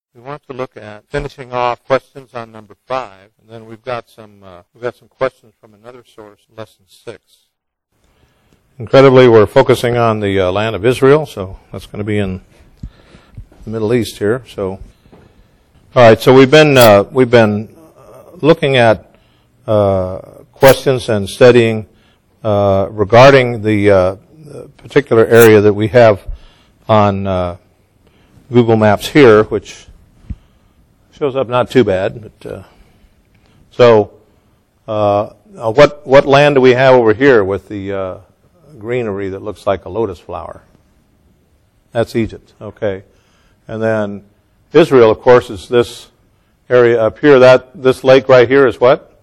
We want to look at finishing off questions on number 5, and then we've got some questions from another source, lesson 6. Incredibly, we're focusing on the land of Israel, so that's going to be in the Middle East here. So, all right. So we've been looking at questions and studying regarding the particular area that we have on Google Maps here, which shows up not too bad. But what land do we have over here with the greenery that looks like a lotus flower? That's Egypt. Okay, and then Israel, of course, is this area up here. This lake right here is what?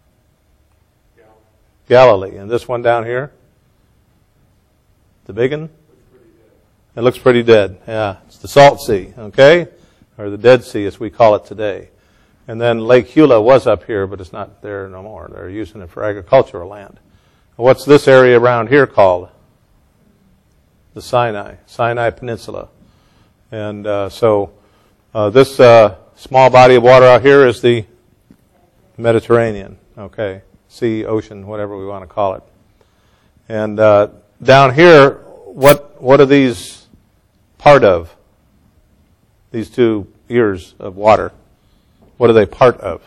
Galilee. And this one down here, the big one. It looks pretty dead. Yeah, it's the Salt Sea. Okay. Or the Dead Sea, as we call it today. And then Lake Hula was up here, but it's not there no more. They're using it for agricultural land. What's this area around here called? The Sinai Peninsula. And this small body of water out here is the Mediterranean. Okay, sea, ocean, whatever we want to call it. And down here, what are these part of? These two ears of water. What are they part of?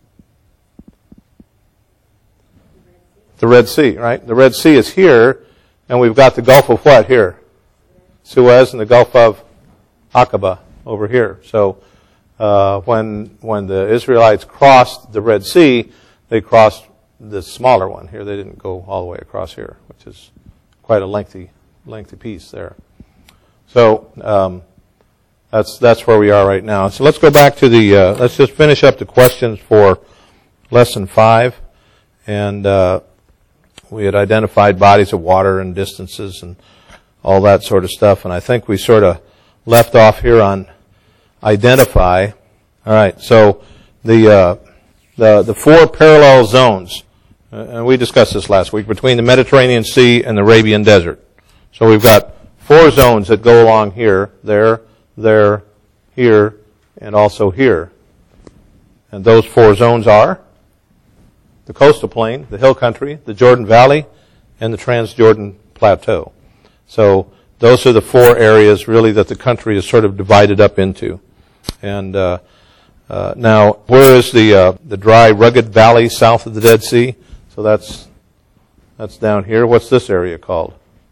The Red Sea, right? The Red Sea is here, and we've got the Gulf of what here? Suez, and the Gulf of Aqaba over here. So when the Israelites crossed the Red Sea, they crossed the smaller one here. They didn't go all the way across here, which is quite a lengthy piece there. So that's where we are right now. So let's go back to let's just finish up the questions for lesson 5. And we had identified bodies of water and distances and all that sort of stuff. And I think we sort of left off here on identify. All right. So the 4 parallel zones, and we discussed this last week, between the Mediterranean Sea and the Arabian Desert. So we've got 4 zones that go along here, there, here, and also here. And those 4 zones are the coastal plain, the hill country, the Jordan Valley, and the Transjordan Plateau. So those are the 4 areas really that the country is sort of divided up into. And now, where is the dry, rugged valley south of the Dead Sea? So that's down here. What's this area called?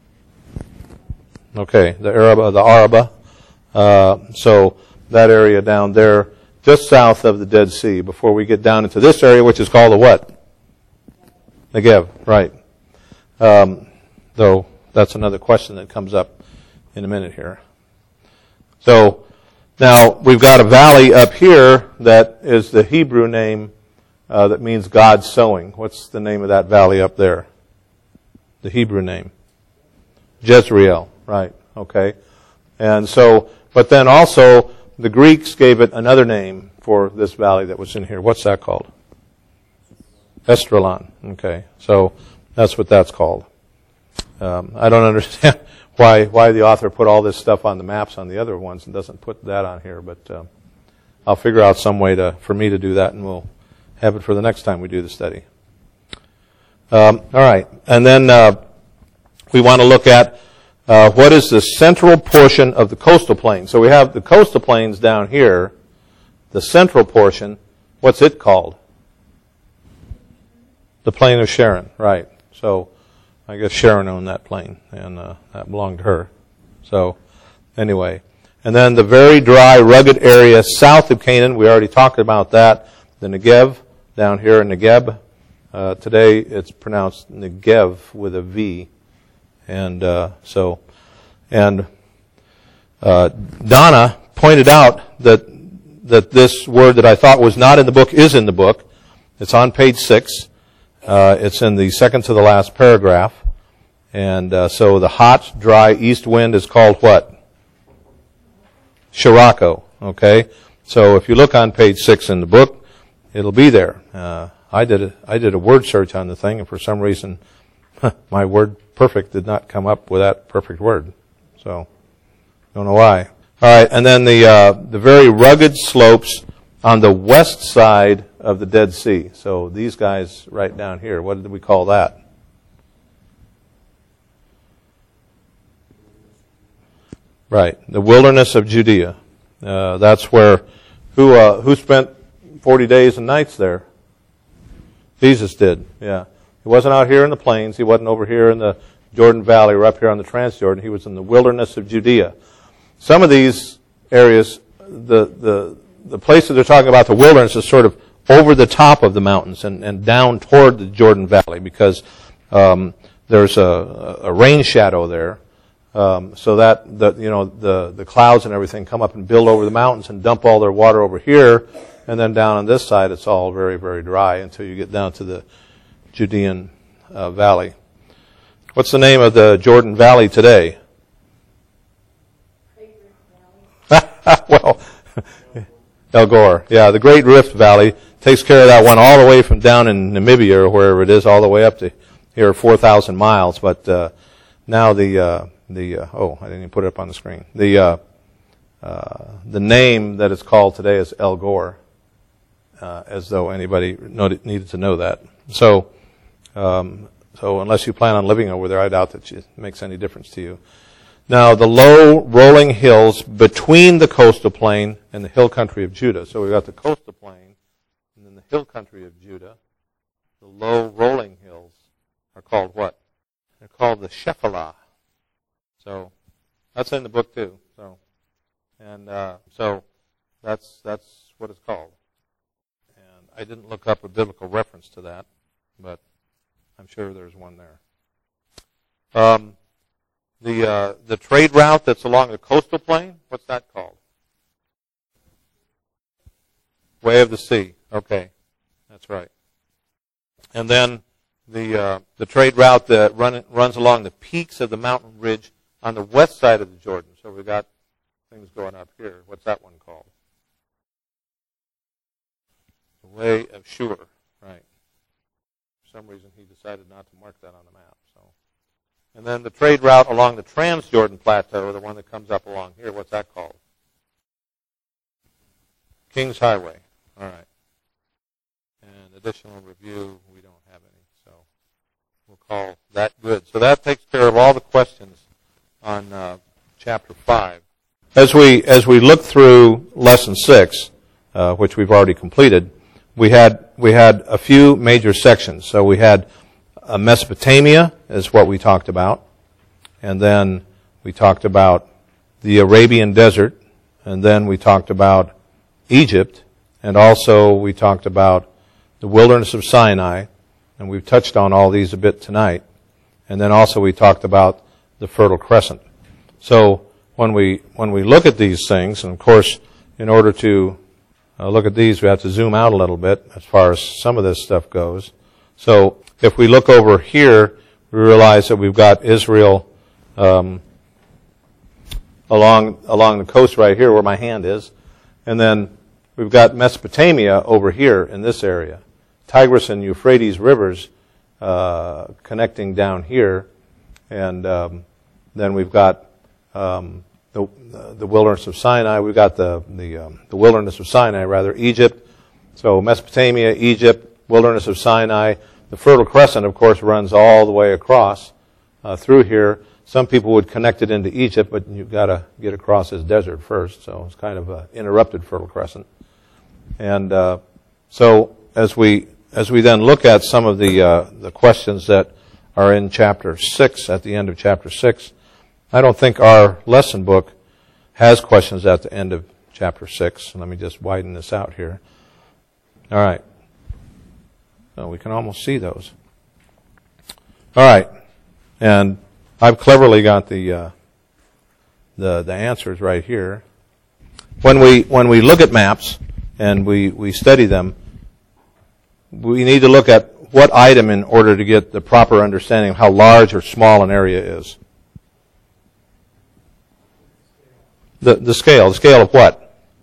Okay, the Araba. So that area down there, just south of the Dead Sea, before we get down into this area, which is called the what? Negev, right. Though that's another question that comes up in a minute here. So now we've got a valley up here that is the Hebrew name that means God sowing. What's the name of that valley up there? The Hebrew name. Jezreel, right, okay. And so, but then also the Greeks gave it another name for this valley that was in here. What's that called? Esdraelon. Okay, so that's what that's called. I don't understand why the author put all this stuff on the maps on the other ones and doesn't put that on here, but I'll figure out some way for me to do that, and we'll have it for the next time we do the study. All right, and then we want to look at what is the central portion of the coastal plain. So we have the coastal plains down here. The central portion, what's it called? The plain of Sharon, right. So I guess Sharon owned that plain, and that belonged to her. So anyway. And then the very dry, rugged area south of Canaan, we already talked about that. The Negev, down here in Negeb. Today it's pronounced Negev with a V. And Donna pointed out that this word that I thought was not in the book is in the book. It's on page 6. It's in the second to the last paragraph. And so the hot, dry east wind is called what? Sirocco. Okay. So if you look on page 6 in the book, it'll be there. I did a word search on the thing, and for some reason, my word perfect did not come up with that perfect word. So, don't know why. All right, and then the very rugged slopes on the west side of the Dead Sea. So these guys right down here, what did we call that? Right, the wilderness of Judea. That's where, who spent 40 days and nights there? Jesus did, yeah. He wasn't out here in the plains. He wasn't over here in the Jordan Valley or up here on the Transjordan. He was in the wilderness of Judea. Some of these areas, the places they're talking about, the wilderness, is sort of over the top of the mountains and down toward the Jordan Valley, because there's a rain shadow there, so that the clouds and everything come up and build over the mountains and dump all their water over here, and then down on this side it's all very, very dry until you get down to the Judean Valley. What's the name of the Jordan Valley today? Well, El Gore. Yeah, the Great Rift Valley takes care of that one all the way from down in Namibia or wherever it is, all the way up to here, 4,000 miles. But now I didn't even put it up on the screen. The name that it's called today is El Gore, as though anybody needed to know that. So unless you plan on living over there, I doubt that it makes any difference to you. Now, the low rolling hills between the coastal plain and the hill country of Judah. So we've got the coastal plain and then the hill country of Judah. The low rolling hills are called what? They're called the Shephelah. So that's in the book too. So that's what it's called. And I didn't look up a biblical reference to that, but I'm sure there's one there. The trade route that's along the coastal plain, what's that called? Way of the Sea. Okay, that's right. And then the trade route that runs along the peaks of the mountain ridge on the west side of the Jordan. So we've got things going up here. What's that one called? The Way of Shur. Right. For some reason he decided not to mark that on the map. So. And then the trade route along the Transjordan Plateau, the one that comes up along here, what's that called? King's Highway. All right. And additional review, we don't have any, so we'll call that good. So that takes care of all the questions on chapter 5. As we look through lesson 6, which we've already completed, we had a few major sections. So we had Mesopotamia is what we talked about, and then we talked about the Arabian desert, and then we talked about Egypt, and also we talked about the wilderness of Sinai, and we've touched on all these a bit tonight, and then also we talked about the Fertile Crescent. So when we look at these things, and of course in order to look at these we have to zoom out a little bit as far as some of this stuff goes. So if we look over here, we realize that we've got Israel along the coast right here where my hand is. And then we've got Mesopotamia over here in this area. Tigris and Euphrates rivers connecting down here. And then we've got the wilderness of Sinai. We've got the wilderness of Sinai, rather, Egypt. So Mesopotamia, Egypt, wilderness of Sinai. The Fertile Crescent, of course, runs all the way across through here. Some people would connect it into Egypt, but you've got to get across this desert first, so it's kind of an interrupted Fertile Crescent. And so as we then look at some of the questions that are in chapter 6, at the end of chapter 6, I don't think our lesson book has questions at the end of chapter 6. Let me just widen this out here. All right. So we can almost see those. All right, and I've cleverly got the answers right here. When we look at maps and we study them, we need to look at what item in order to get the proper understanding of how large or small an area is. The scale of what?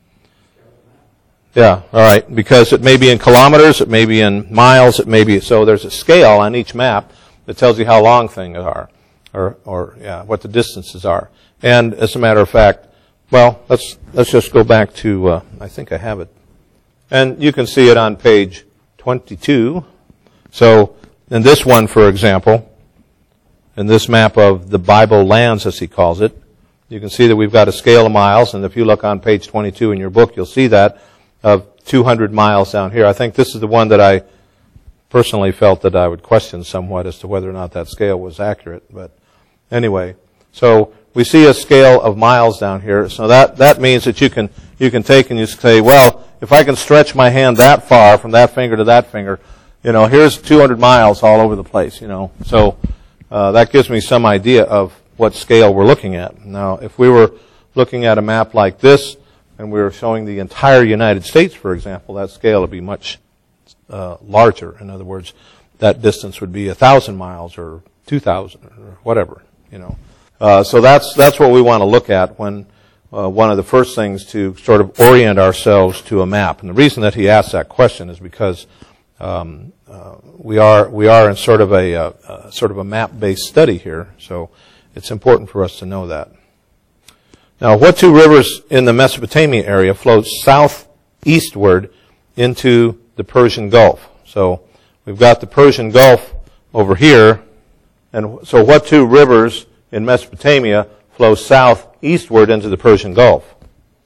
Yeah, all right, because it may be in kilometers, it may be in miles, it may be, so there's a scale on each map that tells you how long things are, or what the distances are. And as a matter of fact, Well, let's just go back to, I think I have it. And you can see it on page 22. So in this one, for example, in this map of the Bible lands, as he calls it, you can see that we've got a scale of miles, and if you look on page 22 in your book, you'll see that of 200 miles down here. I think this is the one that I personally felt that I would question somewhat as to whether or not that scale was accurate. But anyway, so we see a scale of miles down here. So that means that you can take and you say, well, if I can stretch my hand that far from that finger to that finger, here's 200 miles all over the place, So that gives me some idea of what scale we're looking at. Now, if we were looking at a map like this, and we were showing the entire United States, for example, that scale would be much larger. In other words, that distance would be 1,000 miles or 2,000 or whatever, So that's what we want to look at when one of the first things to sort of orient ourselves to a map. And the reason that he asked that question is because we are in sort of a map-based study here, so it's important for us to know that. Now, what two rivers in the Mesopotamia area flow southeastward into the Persian Gulf? So we've got the Persian Gulf over here, and so what two rivers in Mesopotamia flow southeastward into the Persian Gulf?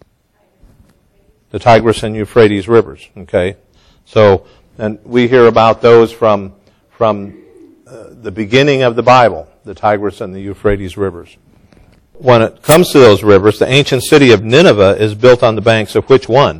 The Tigris and Euphrates rivers. Okay, so and we hear about those from the beginning of the Bible, the Tigris and the Euphrates rivers. When it comes to those rivers, the ancient city of Nineveh is built on the banks of which one?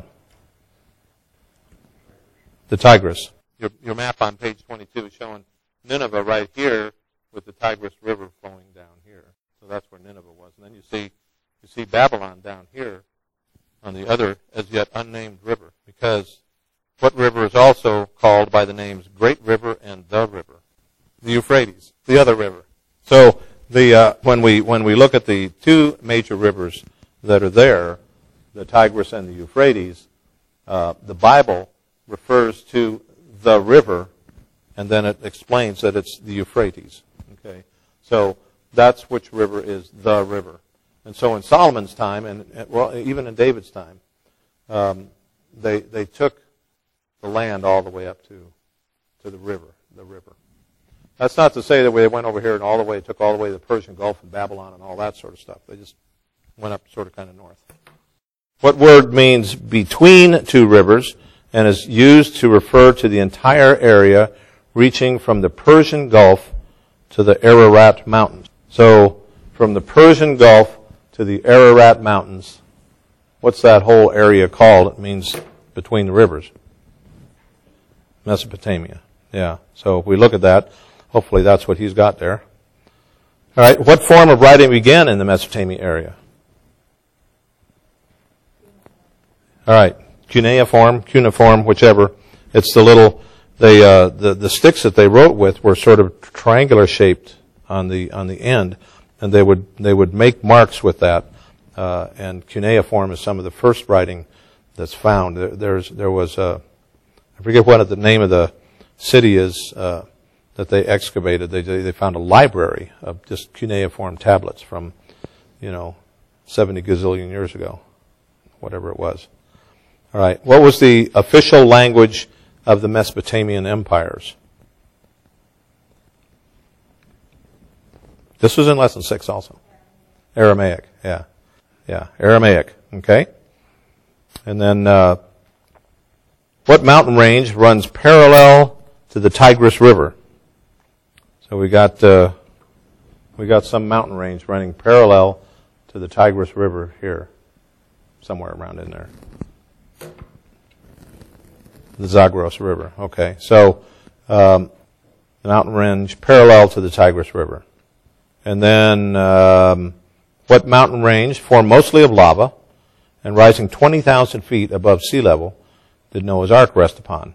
The Tigris. Your map on page 22 is showing Nineveh right here with the Tigris River flowing down here. So that's where Nineveh was. And then you see Babylon down here on the other as yet unnamed river, because what river is also called by the names Great River and the River? The Euphrates, the other river. So when we look at the two major rivers that are there, the Tigris and the Euphrates, the Bible refers to the river, and then it explains that it's the Euphrates. Okay, so that's which river is the river. And so in Solomon's time, and well, even in David's time, they took the land all the way up to the river. That's not to say that they went over here and took all the way to the Persian Gulf and Babylon and all that sort of stuff. They just went up sort of kind of north. What word means between two rivers and is used to refer to the entire area reaching from the Persian Gulf to the Ararat Mountains? So from the Persian Gulf to the Ararat Mountains, what's that whole area called? It means between the rivers. Mesopotamia. Yeah. So if we look at that, hopefully that's what he's got there. All right. What form of writing began in the Mesopotamia area? All right. Cuneiform, whichever. It's the little, the sticks that they wrote with were sort of triangular shaped on the end, and they would make marks with that. And cuneiform is some of the first writing that's found. There was I forget what the name of the city is that they excavated. They found a library of just cuneiform tablets from 70 gazillion years ago, whatever it was. All right. What was the official language of the Mesopotamian empires? This was in lesson 6 also. Aramaic. Yeah. Aramaic. Okay. And then what mountain range runs parallel to the Tigris River? So we got some mountain range running parallel to the Tigris River here, somewhere around in there. The Zagros River. Okay, so the mountain range parallel to the Tigris River. And then what mountain range, formed mostly of lava and rising 20,000 feet above sea level, did Noah's Ark rest upon?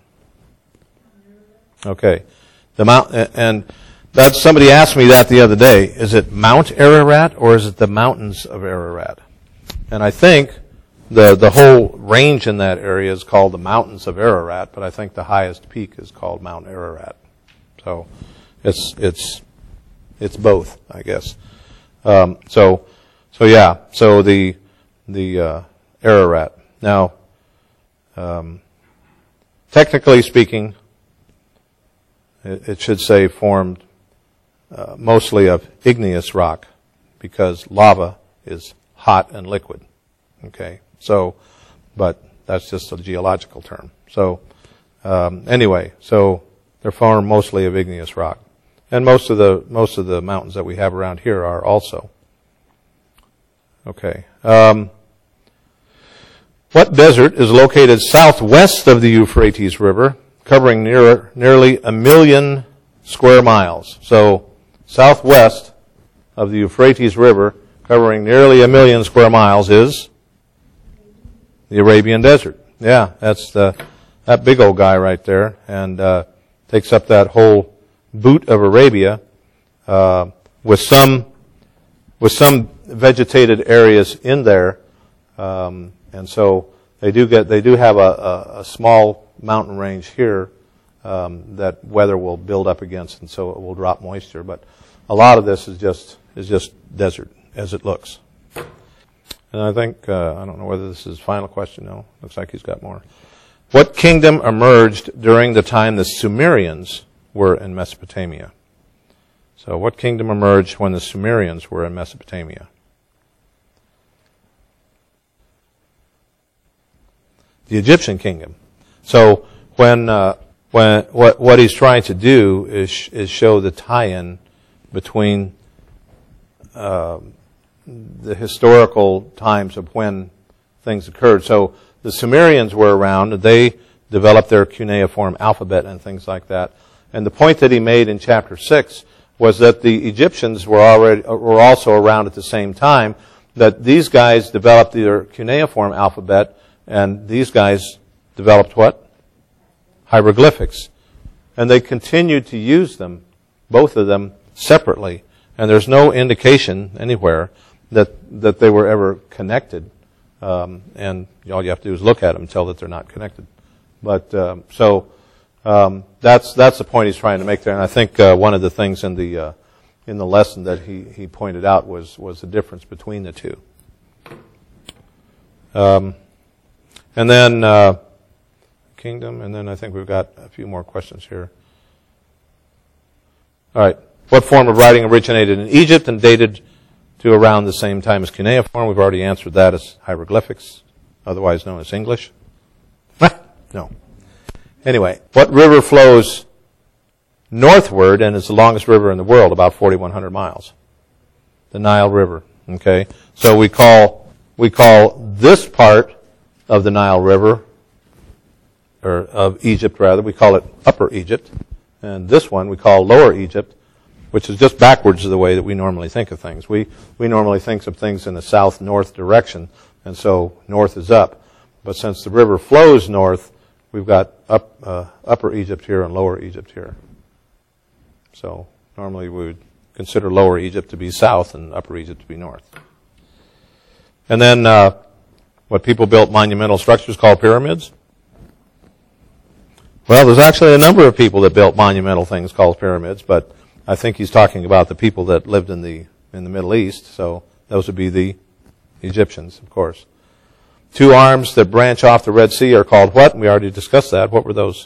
Okay, and that somebody asked me that the other day. Is it Mount Ararat or is it the mountains of Ararat? And I think the whole range in that area is called the mountains of Ararat, but I think the highest peak is called Mount Ararat. So it's both, I guess. So the Ararat. Now, technically speaking, it should say formed mostly of igneous rock, because lava is hot and liquid. Okay, so, but that's just a geological term. So, anyway, so they're formed mostly of igneous rock, and most of the mountains that we have around here are also. Okay. What desert is located southwest of the Euphrates River, covering nearly 1 million square miles? So, southwest of the Euphrates River, covering nearly 1 million square miles, is the Arabian Desert. Yeah, that's that big old guy right there, and takes up that whole boot of Arabia, with some vegetated areas in there, and so they do have a small mountain range here that weather will build up against, and so it will drop moisture. But a lot of this is just desert as it looks. And I think I don't know whether this is final question. No, looks like he's got more. What kingdom emerged during the time the Sumerians were in Mesopotamia? So, what kingdom emerged when the Sumerians were in Mesopotamia? The Egyptian kingdom. So, when what he's trying to do is show the tie-in between the historical times of when things occurred. So the Sumerians were around, and they developed their cuneiform alphabet and things like that. And the point that he made in chapter 6 was that the Egyptians were also around at the same time, that these guys developed their cuneiform alphabet, and these guys developed what? Hieroglyphics. And they continued to use them, both of them, separately. And there's no indication anywhere that they were ever connected. And all you have to do is look at them and tell that they're not connected. But that's the point he's trying to make there. And I think one of the things in the lesson that he pointed out was the difference between the two. And then kingdom, and then I think we've got a few more questions here. All right. What form of writing originated in Egypt and dated to around the same time as cuneiform? We've already answered that as hieroglyphics, otherwise known as English. No. Anyway, what river flows northward and is the longest river in the world, about 4,100 miles? The Nile River. Okay, so we call this part of the Nile River, or of Egypt rather, we call it Upper Egypt, and this one we call Lower Egypt, which is just backwards of the way that we normally think of things. We normally think of things in the south-north direction, and so north is up. But since the river flows north, we've got Upper Egypt here and Lower Egypt here. So normally we would consider Lower Egypt to be south and Upper Egypt to be north. And then what people built monumental structures called pyramids. Well, there's actually a number of people that built monumental things called pyramids, but I think he's talking about the people that lived in the Middle East, so those would be the Egyptians, of course. 2 arms that branch off the Red Sea are called what? We already discussed that. What were those?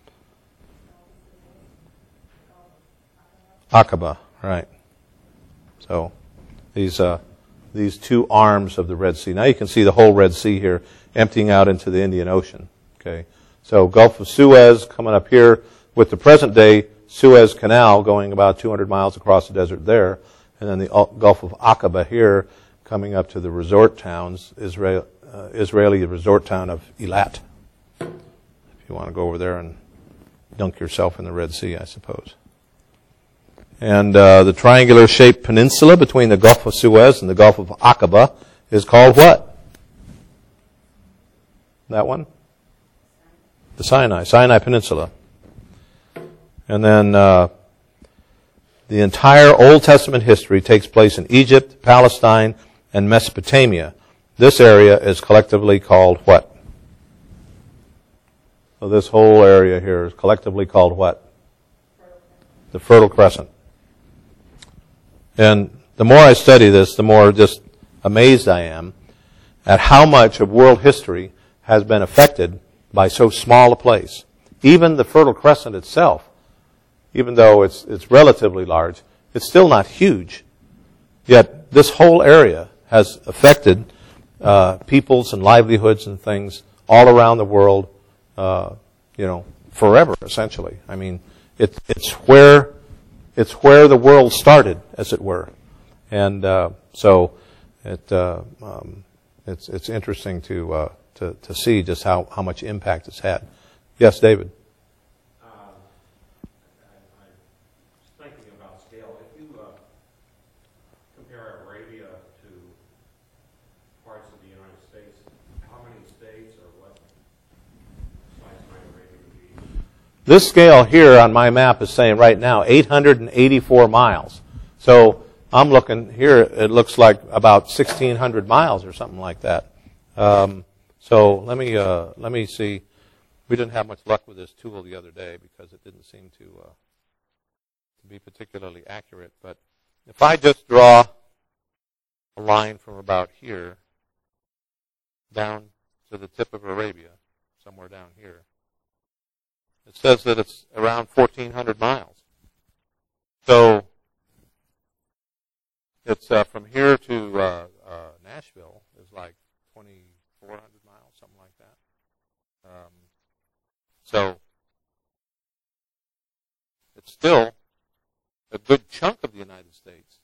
Aqaba, right. So these 2 arms of the Red Sea. Now you can see the whole Red Sea here emptying out into the Indian Ocean. Okay, so Gulf of Suez coming up here with the present day Suez Canal going about 200 miles across the desert there, and then the Gulf of Aqaba here coming up to the resort towns, Israeli resort town of Eilat. If you want to go over there and dunk yourself in the Red Sea, I suppose. And the triangular-shaped peninsula between the Gulf of Suez and the Gulf of Aqaba is called what? That one? The Sinai Peninsula. And then the entire Old Testament history takes place in Egypt, Palestine, and Mesopotamia. This area is collectively called what? So this whole area here is collectively called what? The Fertile Crescent. And the more I study this, the more just amazed I am at how much of world history has been affected by so small a place. Even the Fertile Crescent itself, even though it's relatively large, it's still not huge. Yet this whole area has affected peoples and livelihoods and things all around the world, forever, essentially. I mean, it's where the world started, as it were, and so it's interesting to see just how much impact it's had. Yes, David. I was thinking about scale. If you compare Arabia to parts of the United States, how many states or what size might Arabia be? This scale here on my map is saying right now 884 miles. So I'm looking here, it looks like about 1,600 miles or something like that. So let me see. We didn't have much luck with this tool the other day because it didn't seem to be particularly accurate. But if I just draw a line from about here down to the tip of Arabia, somewhere down here, it says that it's around 1,400 miles. So it's from here to Nashville is like 2,400 miles, something like that. So it's still a good chunk of the United States.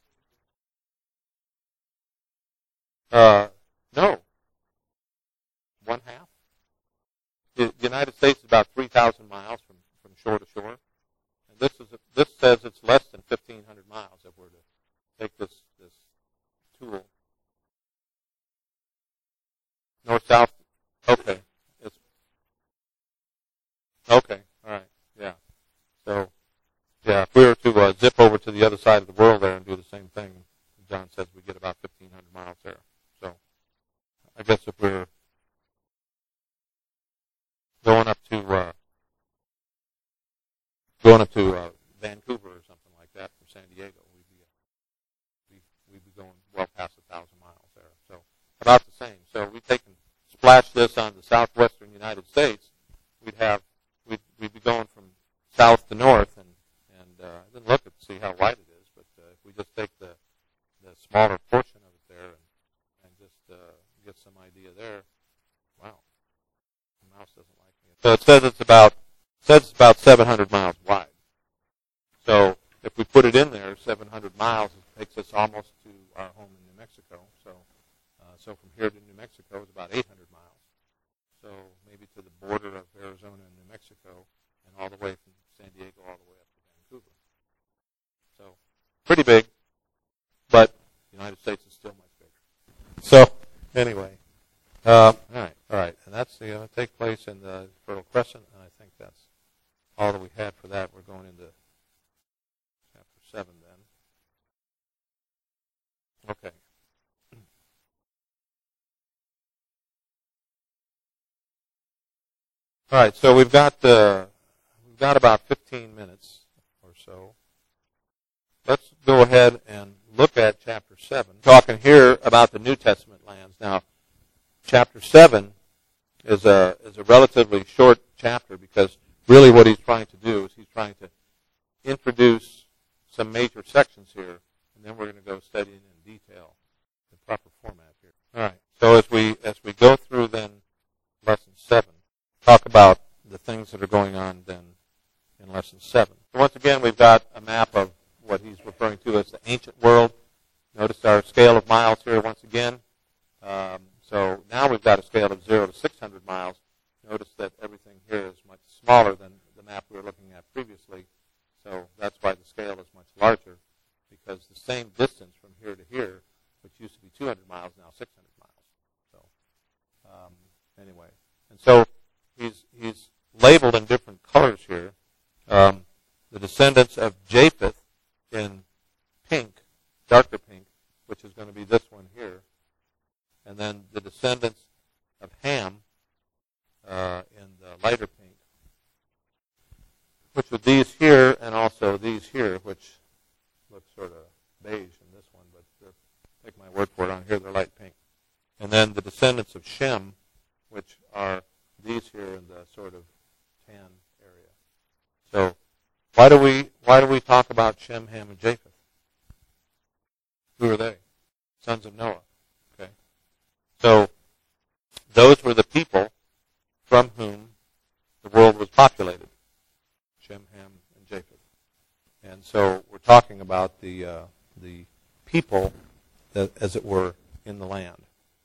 No, one half. The United States is about 3,000 miles from shore to shore, and this says it's less than 1,500 miles if we're to take this tool north south. Okay. Okay, all right, yeah. So, yeah, if we were to zip over to the other side of the world there and do the same thing, John says we get about 1,500 miles there. So, I guess if we're going up to Vancouver or something like that from San Diego, we'd be going well past 1,000 miles there. So, about the same. So, we take and splash this on the southwestern United States, we'd be going from south to north, and I didn't look to see how wide it is, but if we just take the smaller portion of it there and just get some idea there, wow, the mouse doesn't like me. So it says it's about 700 miles wide. So if we put it in there, 700 miles, it takes us almost to our home in New Mexico. So from here to New Mexico is about 800 miles. So maybe to the border of Arizona and New Mexico, and all the way from San Diego all the way up to Vancouver. So pretty big, but the United States is still much bigger. So anyway, all right, and that's going to take place in the Fertile Crescent, and I think that's all that we had for that. We're going into chapter 7 then. Okay. All right, so we've got about 15 minutes or so. Let's go ahead and look at chapter 7. Talking here about the New Testament lands. Now, chapter 7 is a relatively short chapter because really what he's trying to do is he's trying to introduce some major sections here, and then we're going to go studying in detail the proper format here. All right, so as we go through then lesson 7. Talk about the things that are going on then in lesson 7. So once again, we've got a map of what he's referring to as the ancient world. Notice our scale of miles here once again. So now we've got a scale of 0 to 600 miles. Notice that everything here is much smaller than the map we were looking at previously. So that's why the scale is much larger, because the same distance from here to here, which used to be 200 miles, now 600 miles. So anyway, and so he's labeled in different colors here. The descendants of Japheth in pink, darker pink, which is going to be this one here. And then the descendants of Ham in the lighter pink, which are these here and also these here, which look sort of beige in this one, but take my word for it, on here they're light pink. And then the descendants descendants of Shem, which are these here in the sort of tan area. So why do we talk about Shem, Ham, and Japheth? Who are they? Sons of Noah. Okay. So those were the people from whom the world was populated. Shem, Ham, and Japheth. And so we're talking about the people that, as it were, in the land.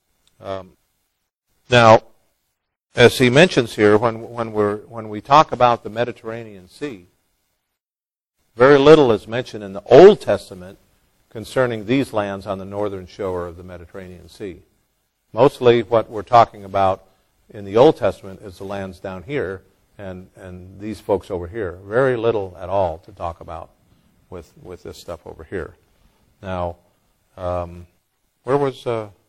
Now, as he mentions here, when we talk about the Mediterranean Sea, very little is mentioned in the Old Testament concerning these lands on the northern shore of the Mediterranean Sea. Mostly what we're talking about in the Old Testament is the lands down here and these folks over here. Very little at all to talk about with this stuff over here. Now, where was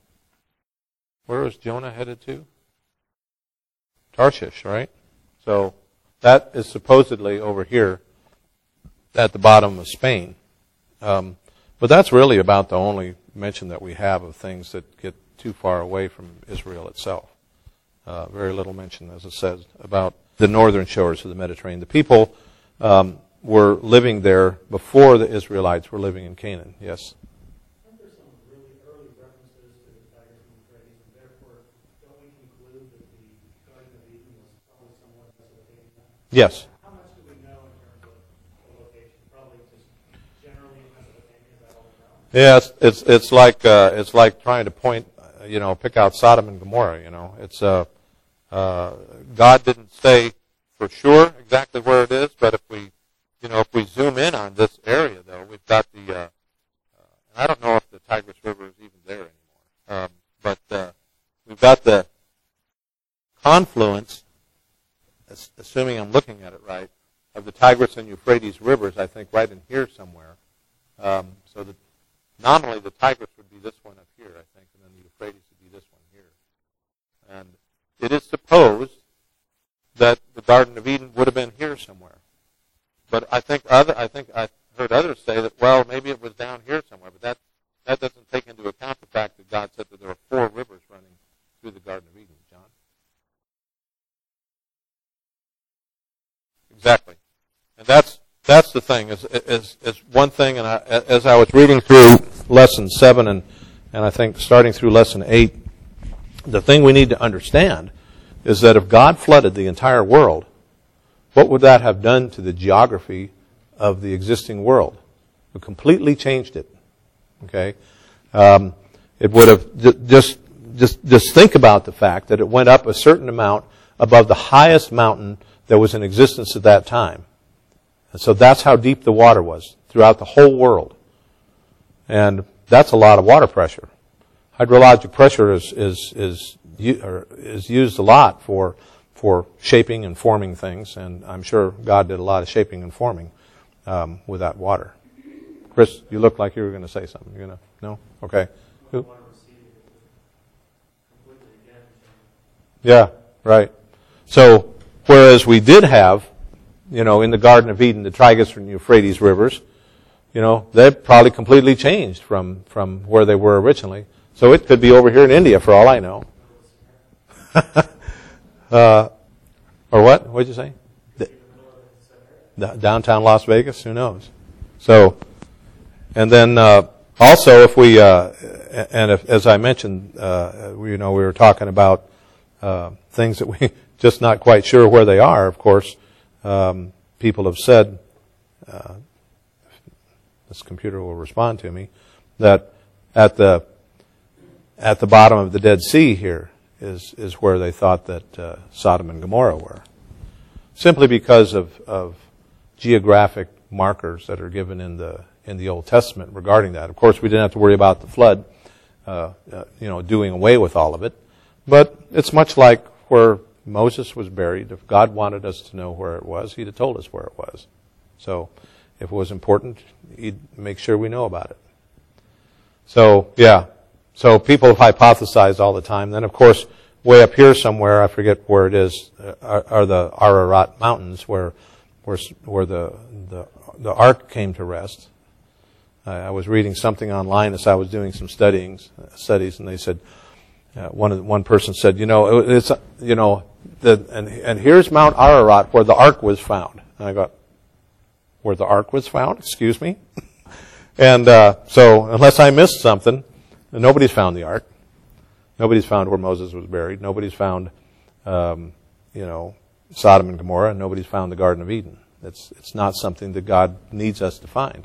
Jonah headed to? Tarshish, right? So that is supposedly over here at the bottom of Spain. But that's really about the only mention that we have of things that get too far away from Israel itself. Very little mention, as it says, about the northern shores of the Mediterranean. The people were living there before the Israelites were living in Canaan. Yes? Aren't there some really early references to the Tigris and Euphrates, and therefore don't we conclude that the Garden of Eden was probably somewhat Mesopotamia? Yes. How much do we know in terms of the location? Probably just generally Mesopotamia, is that all we know? Yeah, it's like trying to pick out Sodom and Gomorrah. It's God didn't say for sure exactly where it is, but if we zoom in on this area, though, we've got the. I don't know if the Tigris River is even there anymore, but we've got the confluence, assuming I'm looking at it right, of the Tigris and Euphrates rivers. I think right in here somewhere. So that nominally the Tigris would be this one up here, I think, and then the Euphrates would be this one here. And it is supposed that the Garden of Eden would have been here somewhere. But I think I've heard others say that, well, maybe it was down here somewhere, but that doesn't take into account the fact that God said that there are 4 rivers running through the Garden of Eden, John. Exactly. And that's the thing, is one thing, and as I was reading through Lesson 7 and I think starting through Lesson 8, the thing we need to understand is that if God flooded the entire world, what would that have done to the geography of the existing world? It completely changed it. Okay, it would have just think about the fact that it went up a certain amount above the highest mountain that was in existence at that time, and so that's how deep the water was throughout the whole world, and that's a lot of water pressure. Hydrologic pressure is used a lot for shaping and forming things, and I'm sure God did a lot of shaping and forming with that water. Chris, you look like you were going to say something. You're going to? No? Okay. Who? Yeah, right. So, whereas we did have, in the Garden of Eden, the Tigris and Euphrates rivers, they've probably completely changed from where they were originally. So it could be over here in India for all I know. Or what? What did you say? Downtown Las Vegas? Who knows? So, and then also if we, as I mentioned, we were talking about things that we just not quite sure where they are. Of course, people have said, this computer will respond to me, that at the bottom of the Dead Sea here is where they thought that Sodom and Gomorrah were, simply because of geographic markers that are given in the Old Testament regarding that. Of course, we didn't have to worry about the flood, doing away with all of it, but it's much like where Moses was buried. If God wanted us to know where it was, He'd have told us where it was. So, if it was important, He'd make sure we know about it. So, yeah. So people have hypothesized all the time. Then, of course, way up here somewhere, I forget where it is, are the Ararat Mountains, where the Ark came to rest. I was reading something online as I was doing some studies, and they said One person said, it's and here's Mount Ararat where the ark was found. And I go, where the ark was found? Excuse me? And so unless I missed something, nobody's found the ark. Nobody's found where Moses was buried. Nobody's found, Sodom and Gomorrah. And nobody's found the Garden of Eden. It's not something that God needs us to find.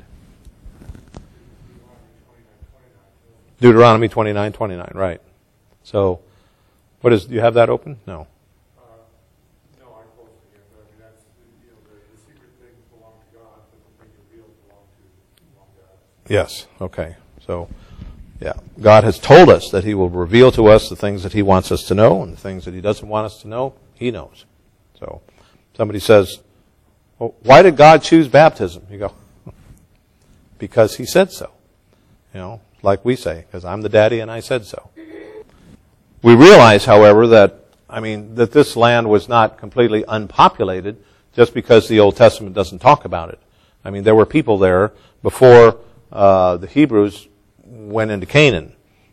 Deuteronomy 29:29, right. So, do you have that open? No. No, I closed it here, but I mean, that's, the secret things belong to God, but the things revealed belong to God. Yes, okay. So, yeah. God has told us that He will reveal to us the things that He wants us to know, and the things that He doesn't want us to know, He knows. So, somebody says, well, why did God choose baptism? You go, because He said so. Like we say, because I'm the daddy and I said so. We realize, however, that this land was not completely unpopulated just because the Old Testament doesn't talk about it. There were people there before the Hebrews went into Canaan.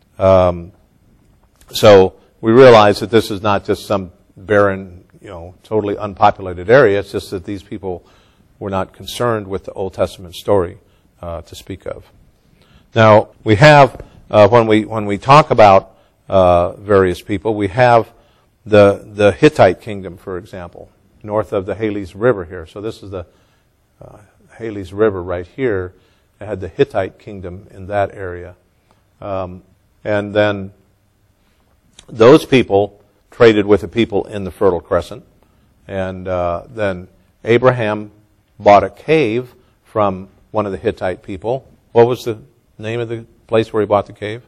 So we realize that this is not just some barren, totally unpopulated area. It's just that these people were not concerned with the Old Testament story to speak of. Now, we have, when we talk about various people, we have the Hittite kingdom, for example, north of the Halys River here. So this is the Halys River right here. It had the Hittite kingdom in that area. And then those people traded with the people in the Fertile Crescent. And then Abraham bought a cave from one of the Hittite people. What was the name of the place where he bought the cave?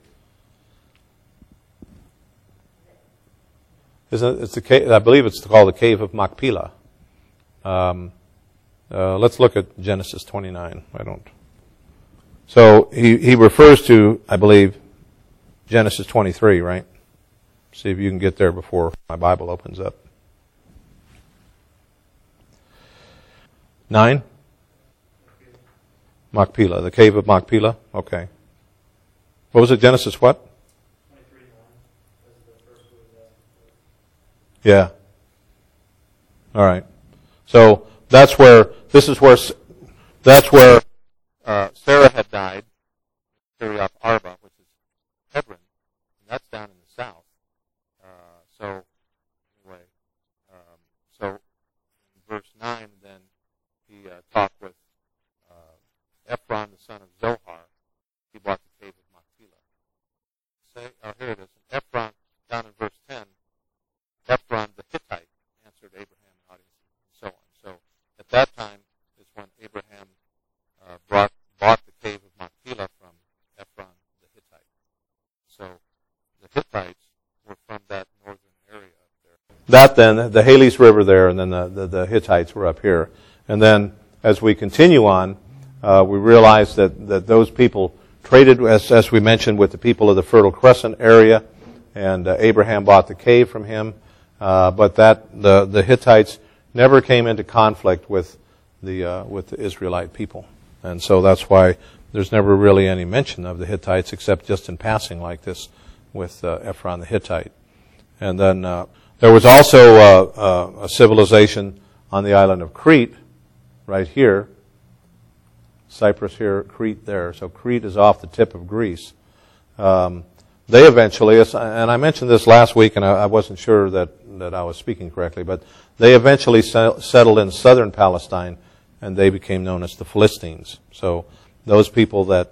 It's the cave, I believe it's called the Cave of Machpelah. Let's look at Genesis 29. So he refers to, I believe, Genesis 23, right? See if you can get there before my Bible opens up. 9? Machpelah, the Cave of Machpelah. Okay. What was it? Genesis what? 23:1. That's the first word. Yeah. All right. So that's where Sarah had died, Kiriath Arba, which is Hebron, and that's down in the south. So in verse 9, then he talked with Ephron, the son of Zohar. He bought the cave of Machpelah. Here it is. Ephron, down in verse 10, Ephron the Hittite answered Abraham and audiences, and so on. So at that time is when Abraham bought the cave of Machpelah from Ephron the Hittite. So the Hittites were from that northern area up there. That then, the Halys River there, and then the Hittites were up here. And then as we continue on, we realize that those people traded, as we mentioned, with the people of the Fertile Crescent area, and Abraham bought the cave from him. But the Hittites never came into conflict with the Israelite people, and so that's why there's never really any mention of the Hittites except just in passing like this with Ephron the Hittite. And then there was also a civilization on the island of Crete, right here. Cyprus here, Crete there. So Crete is off the tip of Greece. They eventually, and I mentioned this last week, and I wasn't sure that I was speaking correctly, but they eventually settled in southern Palestine, and they became known as the Philistines. So those people that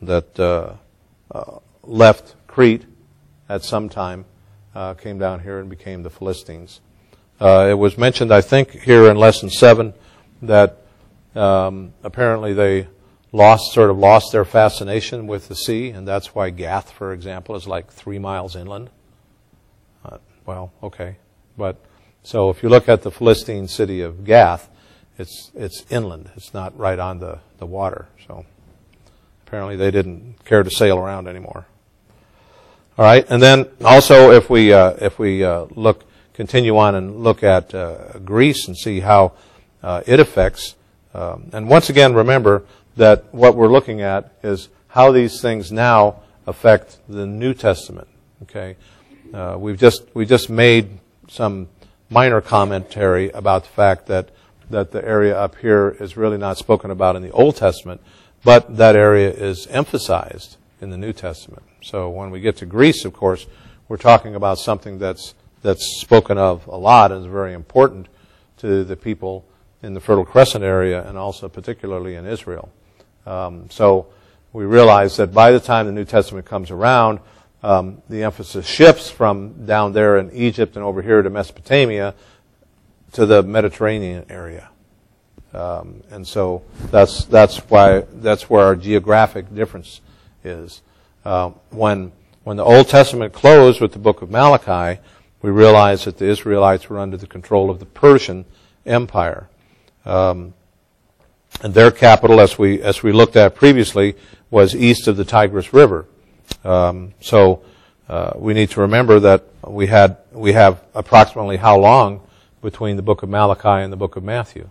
left Crete at some time came down here and became the Philistines. It was mentioned, I think, here in Lesson 7 that apparently they lost their fascination with the sea, and that's why Gath, for example, is like 3 miles inland. Well, okay. But so if you look at the Philistine city of Gath, it's inland. It's not right on the water. So apparently they didn't care to sail around anymore. All right, and then also if we continue on and look at Greece and see how it affects. And once again, remember that what we're looking at is how these things now affect the New Testament. Okay, We just made some minor commentary about the fact that the area up here is really not spoken about in the Old Testament, but that area is emphasized in the New Testament. So when we get to Greece, of course, we're talking about something that's spoken of a lot and is very important to the people in the Fertile Crescent area and also particularly in Israel. So we realize that by the time the New Testament comes around, the emphasis shifts from down there in Egypt and over here to Mesopotamia to the Mediterranean area. And so that's where our geographic difference is. When the Old Testament closed with the book of Malachi, we realized that the Israelites were under the control of the Persian Empire. And their capital, as we looked at previously, was east of the Tigris River. So we need to remember that we have approximately how long between the book of Malachi and the book of Matthew?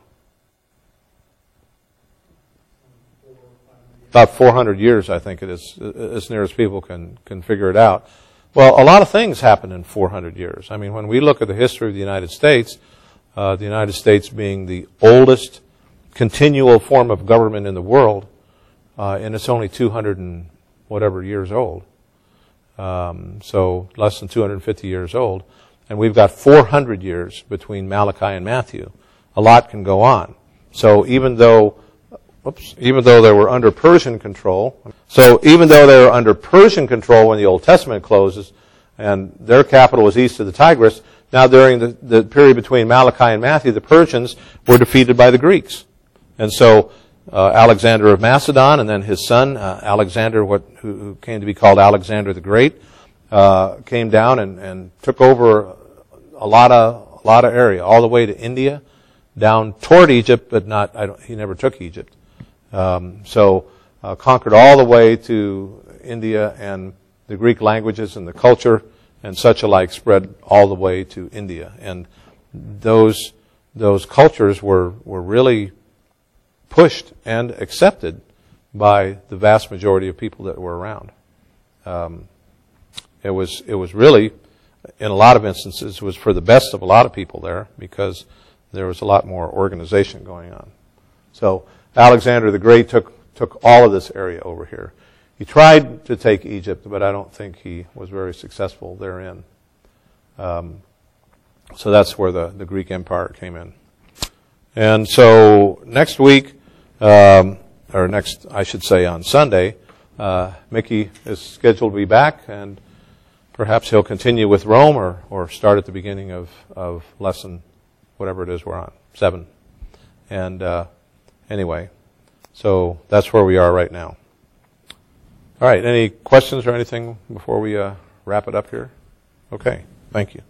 About 400 years, I think it is, as near as people can figure it out. Well, a lot of things happen in 400 years. I mean, when we look at the history of the United States being the oldest continual form of government in the world, and it's only 200 and whatever years old. So less than 250 years old. And we've got 400 years between Malachi and Matthew. A lot can go on. So even though they were under Persian control, when the Old Testament closes, and their capital was east of the Tigris, now during the period between Malachi and Matthew, the Persians were defeated by the Greeks. And so Alexander of Macedon and then his son, Alexander, who came to be called Alexander the Great, came down and took over a lot of area, all the way to India, down toward Egypt, but he never took Egypt. Conquered all the way to India, and the Greek languages and the culture and such alike spread all the way to India. And those cultures were really pushed and accepted by the vast majority of people that were around. It was really, in a lot of instances, it was for the best of a lot of people there, because there was a lot more organization going on. So Alexander the Great took all of this area over here. He tried to take Egypt, but I don't think he was very successful therein. So that's where the Greek Empire came in. And so next week, on Sunday, Mickey is scheduled to be back, and perhaps he'll continue with Rome or start at the beginning of lesson, whatever it is we're on, 7. And anyway, so that's where we are right now. All right, any questions or anything before we wrap it up here? Okay, thank you.